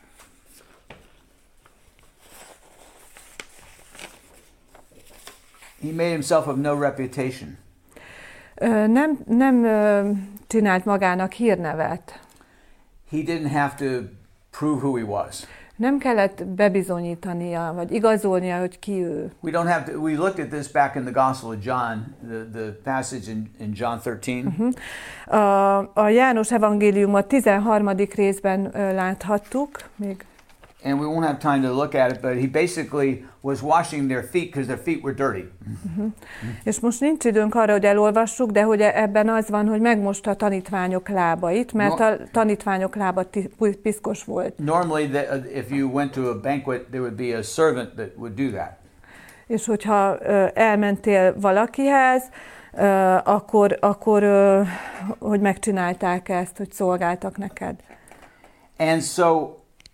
[SPEAKER 1] he made himself of no reputation.
[SPEAKER 2] Ö, nem, nem ö, csinált magának hírnevet.
[SPEAKER 1] He didn't have to prove who he was.
[SPEAKER 2] Nem kellett bebizonyítania, vagy igazolnia, hogy ki ő.
[SPEAKER 1] We don't have to, we looked at this back in the Gospel of John, the, the passage in, in John thirteen.
[SPEAKER 2] Uh-huh. A, a János evangéliumot tizenharmadik részben ö, láthattuk, még.
[SPEAKER 1] And we won't have time to look at it, but he basically was washing their feet because their feet were dirty.
[SPEAKER 2] Uh-huh. És most nincs időnk arra, hogy elolvassuk, de hogy ebben az van, hogy megmosta a tanítványok lábait, mert a tanítványok lába piszkos volt.
[SPEAKER 1] Normally, the, if you went to a banquet, there would be a servant that would do that.
[SPEAKER 2] És hogyha uh, elmentél valakihez, uh, akkor, akkor uh, hogy megcsinálták ezt, hogy szolgáltak neked.
[SPEAKER 1] And so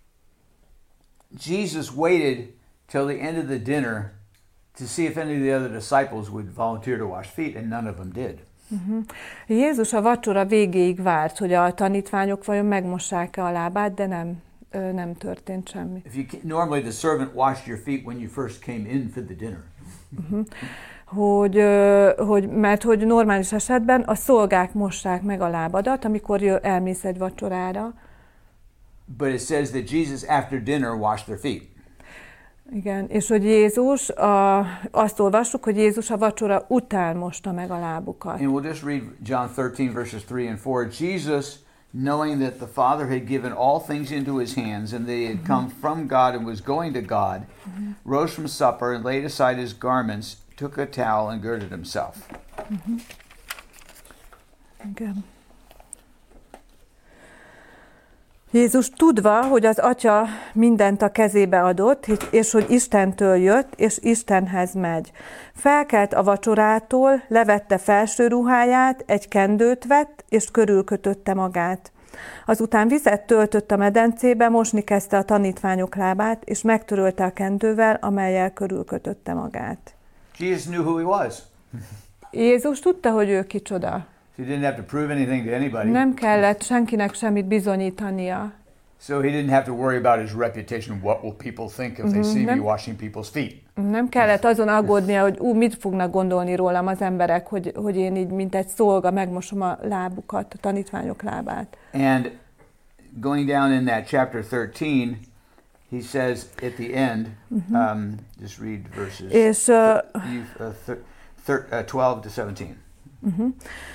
[SPEAKER 1] Jesus waited till the end of the dinner to see if any of the other disciples would volunteer to wash feet, and none of them did.
[SPEAKER 2] Uh-huh. Jézus a vacsora végéig várt, hogy a tanítványok vajon megmossák-e a lábát, de nem, nem történt semmi.
[SPEAKER 1] If you, normally the servant washed your feet when you first came in for the dinner.
[SPEAKER 2] Uh-huh. Hogy, hogy, mert hogy normális esetben a szolgák mossák meg a lábadat, amikor elmész egy vacsorára.
[SPEAKER 1] But it says that Jesus after dinner washed their feet.
[SPEAKER 2] Igen, és hogy Jézus, a, azt olvassuk, hogy Jézus a vacsora után mosta meg a lábukat.
[SPEAKER 1] And we'll just read John thirteen verses three and four. Jesus, knowing that the Father had given all things into his hands, and that he had come from God and was going to God, rose from supper and laid aside his garments, took a towel and girded himself.
[SPEAKER 2] Uh-huh. Igen. Jézus tudva, hogy az Atya mindent a kezébe adott, és hogy Istentől jött, és Istenhez megy. Felkelt a vacsorától, levette felső ruháját, egy kendőt vett, és körülkötötte magát. Azután vizet töltött a medencébe, mosni kezdte a tanítványok lábát, és megtörölte a kendővel, amellyel körülkötötte magát.
[SPEAKER 1] Jesus knew who he was.
[SPEAKER 2] Jézus tudta, hogy ő kicsoda.
[SPEAKER 1] He didn't have to prove anything to anybody.
[SPEAKER 2] Nem kellett senkinek semmit bizonyítania.
[SPEAKER 1] So he didn't have to worry about his reputation. What will people think if they see me washing people's feet?
[SPEAKER 2] Nem kellett azon aggódnia, hogy ú, mit fognak gondolni rólam az emberek, hogy, hogy én így, mint egy szolga, megmosom a lábukat, a tanítványok lábát.
[SPEAKER 1] And going down in that chapter thirteen, he says at the end, mm-hmm. um, just read verses
[SPEAKER 2] És, uh,
[SPEAKER 1] uh, th- th- uh, twelve to seventeen.
[SPEAKER 2] Uh-huh.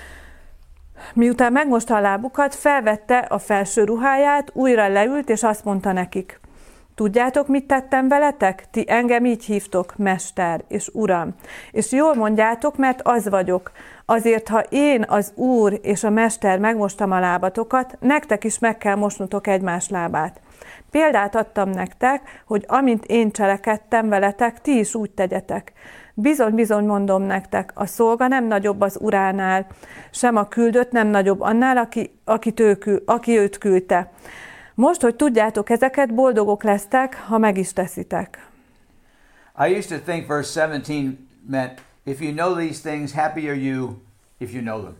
[SPEAKER 2] Miután megmosta a lábukat, felvette a felső ruháját, újra leült, és azt mondta nekik: Tudjátok, mit tettem veletek? Ti engem így hívtok, Mester és Uram. És jól mondjátok, mert az vagyok. Azért, ha én, az Úr és a Mester megmostam a lábatokat, nektek is meg kell mosnotok egymás lábát. Példát adtam nektek, hogy amint én cselekedtem veletek, ti is úgy tegyetek. Bizony, bizony mondom nektek, a szolga nem nagyobb az uránál, sem a küldött nem nagyobb annál, aki, akit ő, aki őt küldte. Most, hogy tudjátok ezeket, boldogok lesztek, ha meg is teszitek.
[SPEAKER 1] I used to think verse seventeen meant, if you know these things, happy are you if you know them.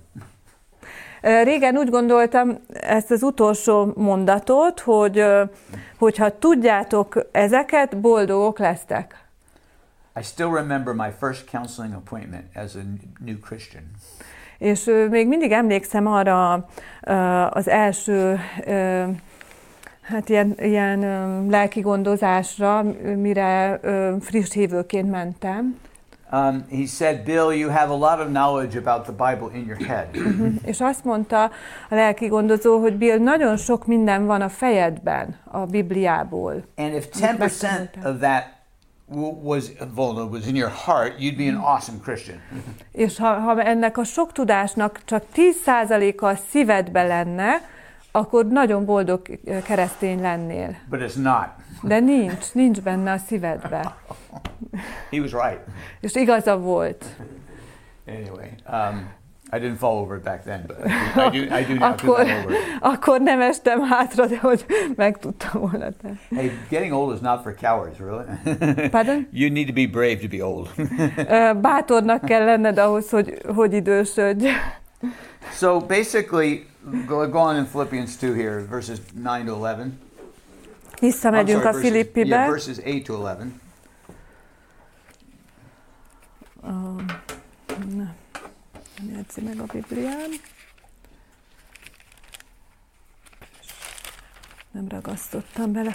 [SPEAKER 2] Régen úgy gondoltam ezt az utolsó mondatot, hogy hogyha tudjátok ezeket, boldogok lesztek.
[SPEAKER 1] I still remember my first counseling appointment as a new Christian.
[SPEAKER 2] És még mindig emlékszem arra az első hát ilyen, ilyen lelki gondozásra, mire friss hívőként mentem.
[SPEAKER 1] Um, he said, Bill, you have a lot of knowledge about the Bible in your head.
[SPEAKER 2] És azt mondta a lelki gondozó, hogy Bill, nagyon sok minden van a fejedben a Bibliából.
[SPEAKER 1] And if ten percent of that was, well, was in your heart, you'd be an awesome Christian.
[SPEAKER 2] És ha, ha ennek a sok tudásnak csak tíz százaléka a szívedbe lenne, akkor nagyon boldog keresztény lennél.
[SPEAKER 1] But it's not.
[SPEAKER 2] De nincs, nincs benne a szívedbe.
[SPEAKER 1] He was right.
[SPEAKER 2] És igaza volt.
[SPEAKER 1] Anyway, um, I didn't fall over back then, but I do, I do now
[SPEAKER 2] akkor,
[SPEAKER 1] fall over.
[SPEAKER 2] Akkor nem estem hátra, de hogy meg tudtam volna tenni.
[SPEAKER 1] Hey, getting old is not for cowards, really.
[SPEAKER 2] Pardon?
[SPEAKER 1] You need to be brave to be old.
[SPEAKER 2] Bátornak kell lenned ahhoz, hogy, hogy idősödj.
[SPEAKER 1] So basically, go, go on in Philippians two here, verses nine to eleven.
[SPEAKER 2] Visszamegyünk a Filippibe.
[SPEAKER 1] Yeah, verses eight to eleven.
[SPEAKER 2] Um, nem, nem jegyzi meg a Biblián. Nem ragasztottam bele.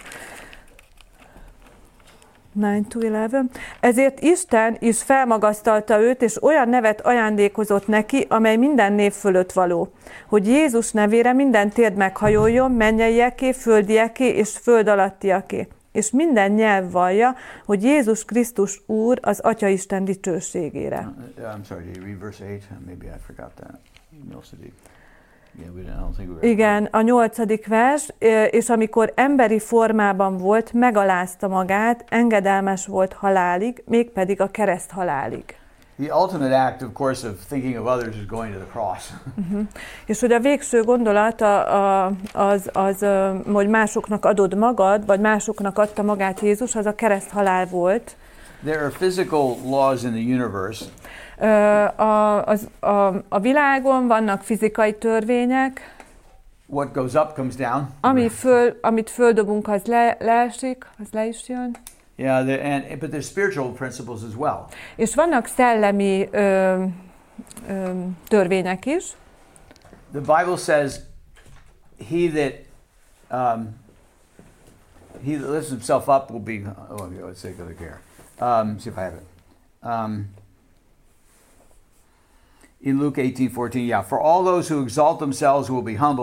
[SPEAKER 2] nine to eleven. Ezért Isten is felmagasztalta őt, és olyan nevet ajándékozott neki, amely minden név fölött való, hogy Jézus nevére minden térd meghajoljon, mennyeieké, földieké és föld alattiaké, és minden nyelv vallja, hogy Jézus Krisztus Úr az Atya Isten dicsőségére.
[SPEAKER 1] Uh, I'm sorry, did you read verse eight? Maybe I forgot that. Yeah, we didn't, I don't think we were...
[SPEAKER 2] Igen, a nyolcadik vers, és amikor emberi formában volt, megalázta magát, engedelmes volt halálig, mégpedig a kereszt halálig.
[SPEAKER 1] The ultimate act, of course, of thinking of others is going to the cross.
[SPEAKER 2] Uh-huh. És hogy a végső gondolat a, a, az, az, hogy másoknak adod magad, vagy másoknak adta magát Jézus, az a kereszt halál volt.
[SPEAKER 1] There are physical laws in the universe.
[SPEAKER 2] A, az, a, a világon vannak fizikai törvények.
[SPEAKER 1] What goes up comes down.
[SPEAKER 2] Ami föl, amit földobunk, az le, leesik, az le is jön.
[SPEAKER 1] Yeah, there, and but there's spiritual principles as well.
[SPEAKER 2] És vannak szellemi ö, ö, törvények is.
[SPEAKER 1] The Bible says, "He that um, he that lifts himself up will be." Oh, let's take a look here. Um, see if I have it. Um, in Luke eighteen fourteen, yeah, for all those who exalt themselves will be humbled.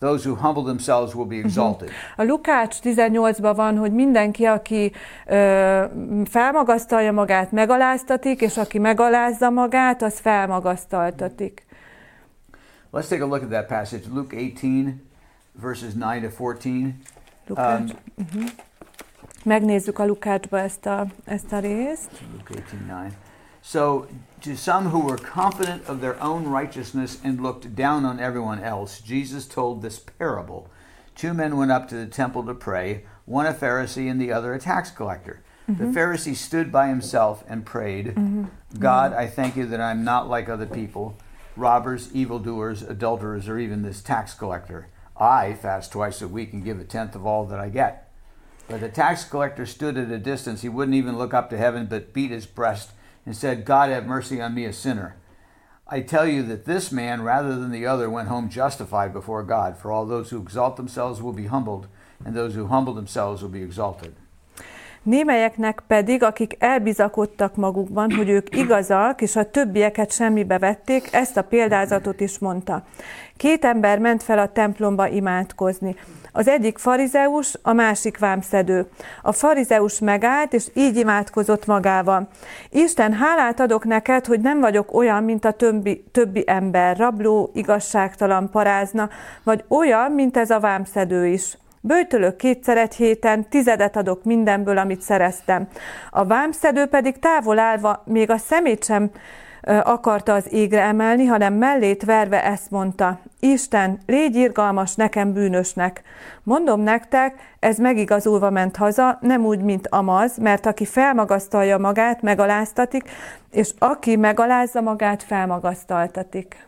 [SPEAKER 1] those who humble themselves will be exalted.
[SPEAKER 2] A Lukács tizennyolcban van, hogy mindenki, aki ö, felmagasztalja magát, megaláztatik, és aki megalázza magát, az felmagasztaltatik.
[SPEAKER 1] Let's take a look at that passage, Luke eighteen, verses nine to fourteen.
[SPEAKER 2] Lukács.
[SPEAKER 1] Um,
[SPEAKER 2] uh-huh. Megnézzük a Lukácsba ezt a, ezt a részt.
[SPEAKER 1] Luke eighteen nine. So, to some who were confident of their own righteousness and looked down on everyone else, Jesus told this parable. Two men went up to the temple to pray, one a Pharisee and the other a tax collector. Mm-hmm. The Pharisee stood by himself and prayed, mm-hmm. God, I thank you that I'm not like other people, robbers, evildoers, adulterers, or even this tax collector. I fast twice a week and give a tenth of all that I get. But the tax collector stood at a distance. He wouldn't even look up to heaven, but beat his breast and said, God, have mercy on me, a sinner. I tell you that this man, rather than the other, went home justified before God. For all those who exalt themselves will be humbled, and those who humble themselves will be exalted.
[SPEAKER 2] Némelyeknek pedig, akik elbizakodtak magukban, hogy ők igazak, és a többieket semmibe vették, ezt a példázatot is mondta. Két ember ment fel a templomba imádkozni. Az egyik farizeus, a másik vámszedő. A farizeus megállt, és így imádkozott magával. Isten, hálát adok neked, hogy nem vagyok olyan, mint a többi, többi ember, rabló, igazságtalan, parázna, vagy olyan, mint ez a vámszedő is. Böjtölök kétszer egy héten, tizedet adok mindenből, amit szereztem. A vámszedő pedig távol állva még a szemét sem akarta az égre emelni, hanem mellét verve ezt mondta. Isten, légy irgalmas nekem bűnösnek. Mondom nektek, ez megigazulva ment haza, nem úgy, mint Amaz, mert aki felmagasztalja magát, megaláztatik, és aki megalázza magát, felmagasztaltatik.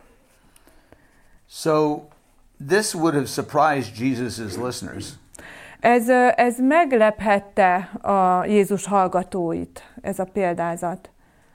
[SPEAKER 1] So, this would have surprised Jesus' listeners.
[SPEAKER 2] Ez, ez meglephette a Jézus hallgatóit, ez a példázat.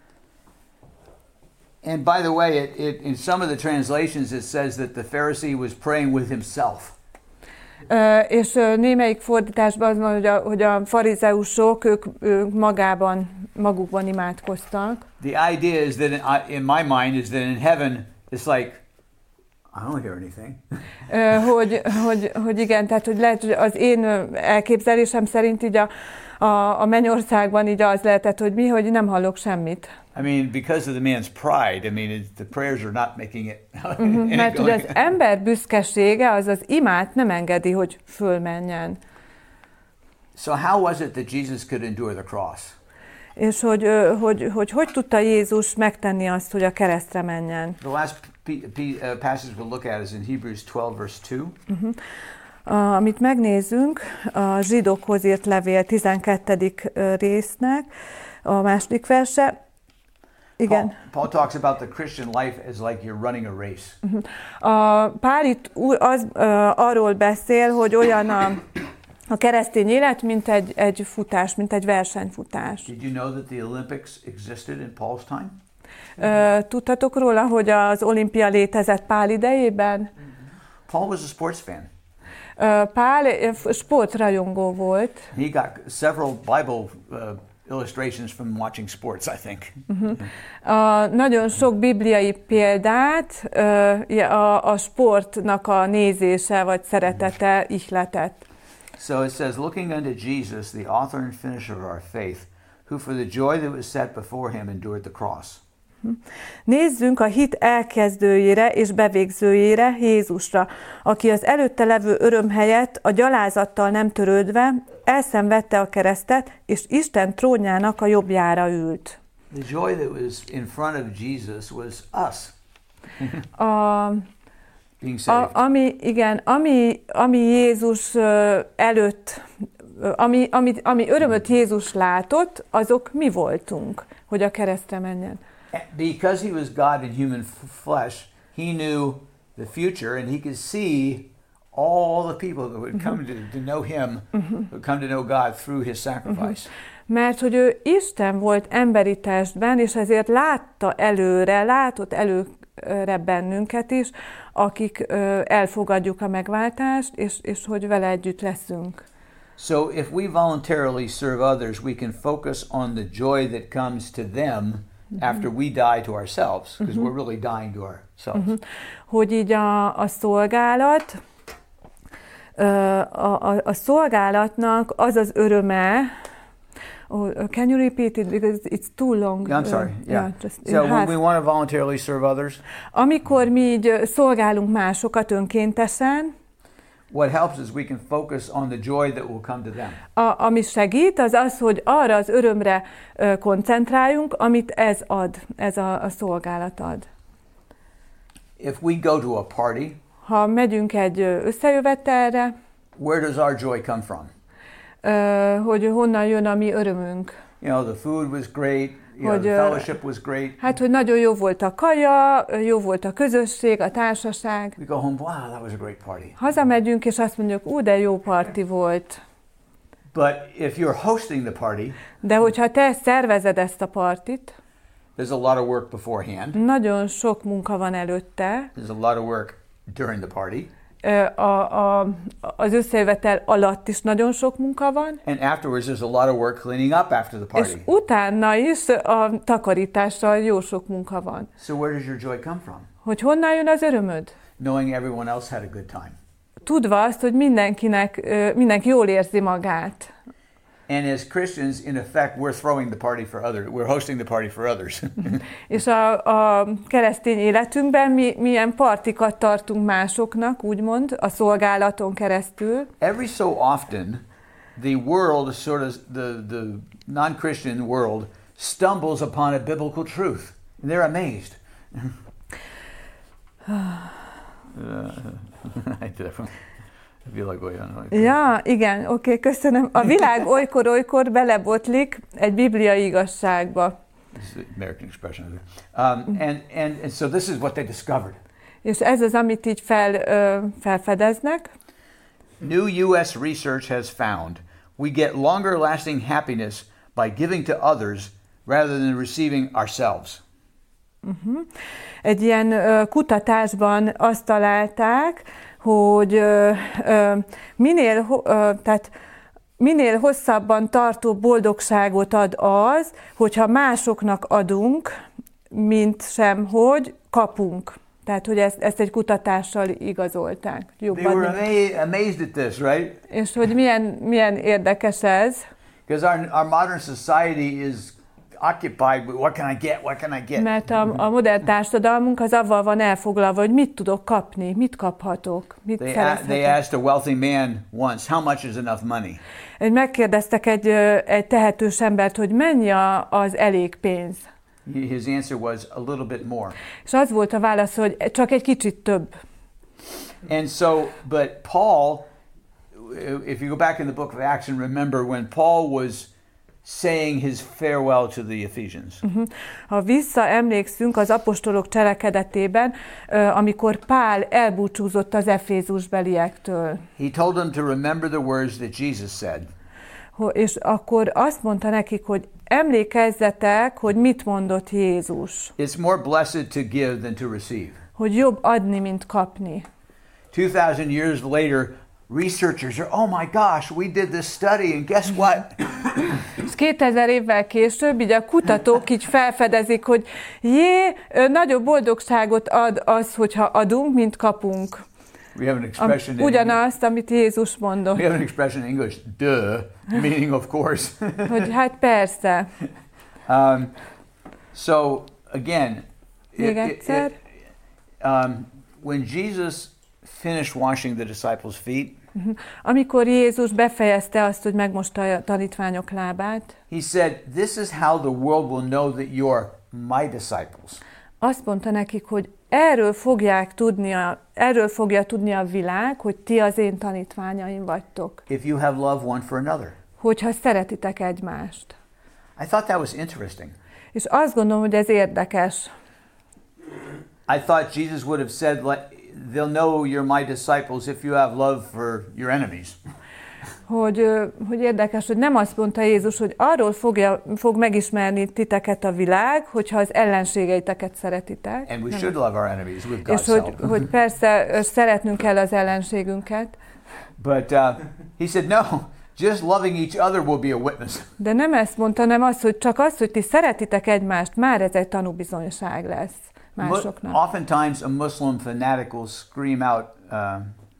[SPEAKER 1] And by the way, it, it, in some of the translations it says that the Pharisee was praying with himself.
[SPEAKER 2] Uh, és uh, némelyik fordításban az van, hogy a, hogy a farizeusok, ők, ők magában, magukban imádkoztak.
[SPEAKER 1] The idea is that in, in my mind is that in heaven it's like, I don't hear anything.
[SPEAKER 2] uh, hogy, hogy, hogy igen, tehát hogy lehet, hogy az én elképzelésem szerint így a, a, a mennyországban így az lehetett, hogy mi, hogy nem hallok semmit.
[SPEAKER 1] I mean, because of the man's pride, I mean, it, the prayers are not making it.
[SPEAKER 2] Uh-huh, mert ugye az ember büszkesége, az az imát nem engedi, hogy fölmenjen.
[SPEAKER 1] So how was it that Jesus could endure the cross?
[SPEAKER 2] És hogy hogy, hogy hogy tudta Jézus megtenni azt, hogy a keresztre menjen?
[SPEAKER 1] The last p- p- uh, passage we'll look at is in Hebrews twelve, verse two.
[SPEAKER 2] Uh-huh. Uh, amit megnézünk, a zsidókhoz írt levél tizenkettedik résznek, a második verse. Igen.
[SPEAKER 1] Paul, Paul talks about the Christian life as like you're running a race.
[SPEAKER 2] Uh-huh. A Pál itt az, uh, arról beszél, hogy olyan a, a keresztény élet, mint egy, egy futás, mint egy versenyfutás.
[SPEAKER 1] Did you know that the Olympics existed in Paul's time?
[SPEAKER 2] Uh, tudtatok róla, hogy az olimpia létezett Pál idejében?
[SPEAKER 1] Paul was a sports fan.
[SPEAKER 2] Uh, Pál sportrajongó volt.
[SPEAKER 1] He got several Bible uh, illustrations from watching sports, I think.
[SPEAKER 2] Uh-huh. Uh, nagyon sok bibliai példát uh, a, a sportnak a nézése vagy szeretete ihletett.
[SPEAKER 1] So it says, looking unto Jesus, the author and finisher of our faith, who for the joy that was set before him endured the cross.
[SPEAKER 2] Nézzünk a hit elkezdőjére és bevégzőjére, Jézusra, aki az előtte levő öröm helyett a gyalázattal nem törődve elszenvedte a keresztet, és Isten trónjának a jobbjára ült.
[SPEAKER 1] The joy that was in front of Jesus was us.
[SPEAKER 2] a,
[SPEAKER 1] Being saved.
[SPEAKER 2] A, ami, igen, ami, ami Jézus előtt, ami, ami, ami örömöt Jézus látott, azok mi voltunk, hogy a keresztre menjen.
[SPEAKER 1] Because he was God in human flesh, he knew the future, and he could see all the people that would come to, to know him, would come to know God through his sacrifice.
[SPEAKER 2] Mert hogy ő Isten volt emberi testben, és ezért látta előre, látott előre bennünket is, akik elfogadjuk a megváltást, és, és hogy vele együtt leszünk.
[SPEAKER 1] So if we voluntarily serve others, we can focus on the joy that comes to them after we die to ourselves, because uh-huh. we're really dying to ourselves. Uh-huh.
[SPEAKER 2] Hogy így a, a szolgálat, A, a, a szolgálatnak az az öröme, oh, can you repeat it because it's too long?
[SPEAKER 1] Yeah, I'm sorry. Yeah.
[SPEAKER 2] yeah just
[SPEAKER 1] so when we want to voluntarily serve others,
[SPEAKER 2] amikor mi így szolgálunk másokat önkéntesen,
[SPEAKER 1] what helps is we can focus on the joy that will come to them.
[SPEAKER 2] A, ami segít, az az, hogy arra az örömre ö, koncentráljunk, amit ez ad, ez a, a szolgálat ad.
[SPEAKER 1] If we go to a party,
[SPEAKER 2] ha megyünk egy összejövetelre,
[SPEAKER 1] where does our joy come from?
[SPEAKER 2] Ö, hogy honnan jön a mi örömünk.
[SPEAKER 1] You know, the food was great, you
[SPEAKER 2] hogy,
[SPEAKER 1] know, the fellowship was great.
[SPEAKER 2] Hát, hogy nagyon jó volt a kaja, jó volt a közösség, a társaság.
[SPEAKER 1] We go home, wow, that was a great party.
[SPEAKER 2] Hazamegyünk, és azt mondjuk, ú, de jó parti volt.
[SPEAKER 1] But if you're hosting the party,
[SPEAKER 2] de hogyha te szervezed ezt a partit,
[SPEAKER 1] there's a lot of work beforehand.
[SPEAKER 2] Nagyon sok munka van előtte.
[SPEAKER 1] There's a lot of work during the party.
[SPEAKER 2] A, a, az összejövetel alatt is nagyon sok munka van.
[SPEAKER 1] And afterwards there's a lot of work cleaning up after the party.
[SPEAKER 2] És utána is a takarítással jó sok munka van.
[SPEAKER 1] So where does your joy come from?
[SPEAKER 2] Hogy honnan jön az örömöd?
[SPEAKER 1] Knowing everyone else had a good time.
[SPEAKER 2] Tudva azt, hogy mindenkinek, mindenki jól érzi magát.
[SPEAKER 1] And as Christians, in effect, we're throwing the party for others. We're hosting the party for others.
[SPEAKER 2] És a, a keresztény életünkben mi milyen partikat tartunk másoknak, úgymond, a szolgálaton keresztül.
[SPEAKER 1] Every so often, the world, sort of the, the non-Christian world, stumbles upon a biblical truth. And they're amazed. I did it.
[SPEAKER 2] Ja, igen, oké, okay, köszönöm. A világ olykor-olykor belebotlik egy bibliai igazságba.
[SPEAKER 1] American expression. Um, and, and, and so this is what they discovered.
[SPEAKER 2] És ez az, amit így fel, uh, felfedeznek.
[SPEAKER 1] New U S research has found we get longer lasting happiness by giving to others rather than receiving ourselves.
[SPEAKER 2] Uh-huh. Egy ilyen uh, kutatásban azt találták, hogy ö, ö, minél, ö, tehát minél hosszabban tartó boldogságot ad az, hogyha másoknak adunk, mint sem, hogy kapunk. Tehát, hogy ezt, ezt egy kutatással igazolták.
[SPEAKER 1] They were ama- amazed at this, right?
[SPEAKER 2] És hogy milyen, milyen érdekes ez.
[SPEAKER 1] Because our, our modern society is occupied with what can I get, what can I get?
[SPEAKER 2] Mert a, a modern társadalmunk az avval van elfoglalva, hogy mit tudok kapni, mit kaphatok, mit
[SPEAKER 1] they,
[SPEAKER 2] szerezhetek.
[SPEAKER 1] They asked a wealthy man once, how much is enough money?
[SPEAKER 2] Megkérdeztek egy, egy tehetős embert, hogy mennyi a, az elég pénz.
[SPEAKER 1] His answer was a little bit more.
[SPEAKER 2] És az volt a válasz, hogy csak egy kicsit több.
[SPEAKER 1] And so, but Paul, if you go back in the book of Acts and remember when Paul was saying his farewell to the Ephesians.
[SPEAKER 2] Uh-huh. Ha visszaemlékszünk az apostolok cselekedetében, amikor Pál elbúcsúzott az efézusbeliektől.
[SPEAKER 1] He told them to remember the words that Jesus said.
[SPEAKER 2] És akkor azt mondta nekik, hogy emlékezzetek, hogy mit mondott Jézus.
[SPEAKER 1] It's more blessed to give than to receive.
[SPEAKER 2] Hogy jobb adni, mint kapni.
[SPEAKER 1] two thousand years later, researchers are, oh my gosh, we did this study and guess what?
[SPEAKER 2] kétezer évvel később így a kutatók így felfedezik, hogy jé, nagyobb boldogságot ad az, hogyha adunk, mint kapunk.
[SPEAKER 1] We have an expression in
[SPEAKER 2] Ugyanazt, amit Jézus mondott.
[SPEAKER 1] We have an expression in English, duh, meaning of course.
[SPEAKER 2] Hogy hát persze.
[SPEAKER 1] Um, so again,
[SPEAKER 2] Még
[SPEAKER 1] it,
[SPEAKER 2] egyszer.
[SPEAKER 1] it, it, um, when Jesus finished washing the disciples' feet,
[SPEAKER 2] uh-huh. Amikor Jézus befejezte azt, hogy megmosta a tanítványok lábát,
[SPEAKER 1] he said, "This is how the world will know that you're my disciples."
[SPEAKER 2] Azt mondta nekik, hogy erről fogják tudni a, erről fogja tudni a világ, hogy ti az én tanítványaim vagytok.
[SPEAKER 1] If you have love one for another.
[SPEAKER 2] Hogyha szeretitek egymást.
[SPEAKER 1] I thought that was interesting.
[SPEAKER 2] És azt gondolom, hogy ez érdekes.
[SPEAKER 1] I thought Jesus would have said, like, they'll know you're my disciples if you have love for your enemies.
[SPEAKER 2] Hogy, hogy érdekes, hogy nem azt mondta Jézus, hogy arról fogja, fog megismerni titeket a világ, hogyha az ellenségeiteket szeretitek.
[SPEAKER 1] And we should love our enemies with God's
[SPEAKER 2] És hogy,
[SPEAKER 1] help.
[SPEAKER 2] hogy persze szeretnünk kell az ellenségünket.
[SPEAKER 1] But uh, he said, no, just loving each other will be a witness.
[SPEAKER 2] De nem ezt mondta, nem az, hogy csak az, hogy ti szeretitek egymást, már ez egy tanúbizonyság lesz másoknak.
[SPEAKER 1] Oftentimes a Muslim fanatic will scream out, uh,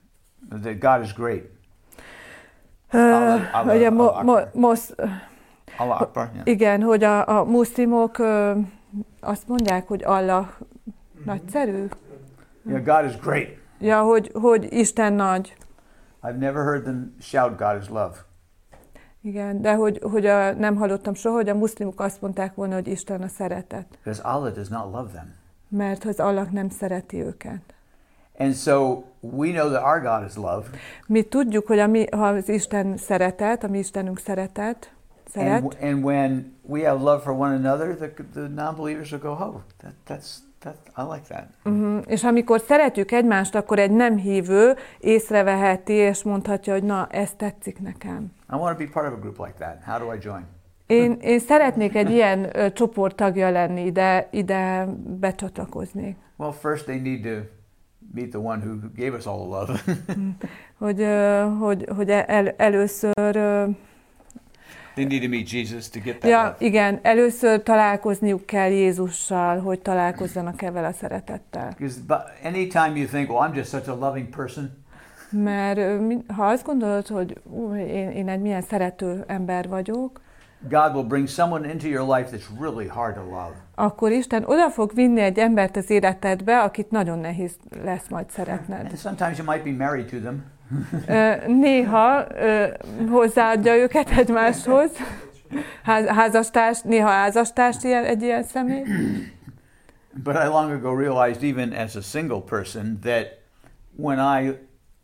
[SPEAKER 1] that God is great.
[SPEAKER 2] Uh,
[SPEAKER 1] Allah, Allah,
[SPEAKER 2] ugye mo,
[SPEAKER 1] Allah
[SPEAKER 2] mo,
[SPEAKER 1] Akbar.
[SPEAKER 2] most,
[SPEAKER 1] Allah Akbar. Yeah.
[SPEAKER 2] igen, hogy a, a muszlimok uh, azt mondják, hogy Allah nagyszerű.
[SPEAKER 1] Yeah, God is great.
[SPEAKER 2] Ja, hogy, hogy Isten nagy.
[SPEAKER 1] I've never heard them shout God is love.
[SPEAKER 2] Igen, de hogy, hogy a, nem hallottam soha, hogy a muszlimok azt mondták volna, hogy Isten a szeretet.
[SPEAKER 1] Because Allah does not love them.
[SPEAKER 2] Mert az Allah nem szereti őket.
[SPEAKER 1] And so we know that our God is love.
[SPEAKER 2] Mi tudjuk, hogy a mi, ha az Isten szeretet, a mi Istenünk szeretet, szeret,
[SPEAKER 1] And, and when we have love for one another, the, the non-believers will go, oh, that, that's, that, I like that.
[SPEAKER 2] uh-huh. És amikor szeretjük egymást, akkor egy nem hívő észreveheti, és mondhatja, hogy na, ez tetszik nekem.
[SPEAKER 1] I want to be part of a group like that. How do I join?
[SPEAKER 2] Én, én szeretnék egy ilyen ö, csoport tagja lenni, ide, ide becsatlakoznék.
[SPEAKER 1] Well, first they need to meet the one who gave us all the love.
[SPEAKER 2] hogy, ö, hogy, hogy el, először... Ö,
[SPEAKER 1] They need to meet Jesus to get that
[SPEAKER 2] ja,
[SPEAKER 1] love.
[SPEAKER 2] igen, először találkozniuk kell Jézussal, hogy találkozzanak ezzel a szeretettel.
[SPEAKER 1] Because anytime you think, well, I'm just such a loving person,
[SPEAKER 2] Mert ö, mi- ha azt gondolod, hogy ú, én, én egy milyen szerető ember vagyok,
[SPEAKER 1] God will bring someone into your life that's really hard to love.
[SPEAKER 2] akkor Isten oda fog vinni egy embert az életedbe, akit nagyon nehéz lesz majd szeretned.
[SPEAKER 1] And sometimes you might be married to them.
[SPEAKER 2] Ö, Néha ö, hozzáadja őket egymáshoz, Ház, házastárs, néha házastárs ilyen, egy ilyen személy.
[SPEAKER 1] But I long ago realized, even as a single person, that when I,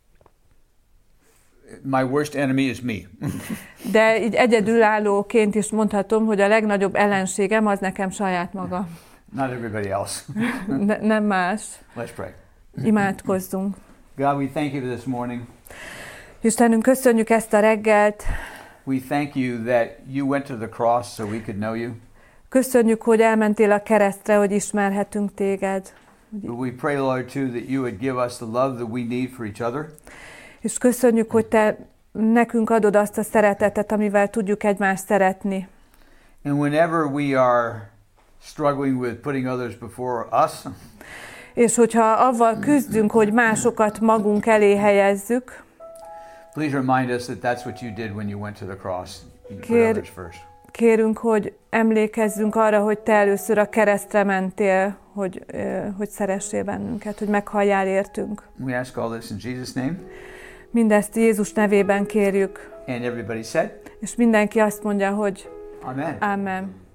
[SPEAKER 1] my worst enemy is me.
[SPEAKER 2] De így egyedülállóként is mondhatom, hogy a legnagyobb ellenségem az nekem saját maga.
[SPEAKER 1] Not everybody else.
[SPEAKER 2] Ne, nem más.
[SPEAKER 1] Let's pray.
[SPEAKER 2] Imádkozzunk.
[SPEAKER 1] God, we thank you for this morning.
[SPEAKER 2] Istenünk, köszönjük ezt a reggelt.
[SPEAKER 1] We thank you that you went to the cross so we could know you.
[SPEAKER 2] Köszönjük, hogy elmentél a keresztre, hogy ismerhetünk téged.
[SPEAKER 1] But we pray, Lord, too, that you would give us the love that we need for each other.
[SPEAKER 2] És köszönjük, hogy te nekünk adod azt a szeretetet, amivel tudjuk egymást szeretni.
[SPEAKER 1] And whenever we are struggling with putting others before us,
[SPEAKER 2] És hogyha avval küzdünk, hogy másokat magunk elé helyezzük,
[SPEAKER 1] please remind us that that's what you did when you went to the cross. You put
[SPEAKER 2] Kér-
[SPEAKER 1] others first.
[SPEAKER 2] kérünk, hogy emlékezzünk arra, hogy te először a keresztre mentél, hogy, ö, hogy szeressél bennünket, hogy meghalljál értünk.
[SPEAKER 1] We ask all this in Jesus' name.
[SPEAKER 2] Mindezt Jézus nevében kérjük,
[SPEAKER 1] And everybody said,
[SPEAKER 2] és mindenki azt mondja, hogy
[SPEAKER 1] Amen.
[SPEAKER 2] Amen.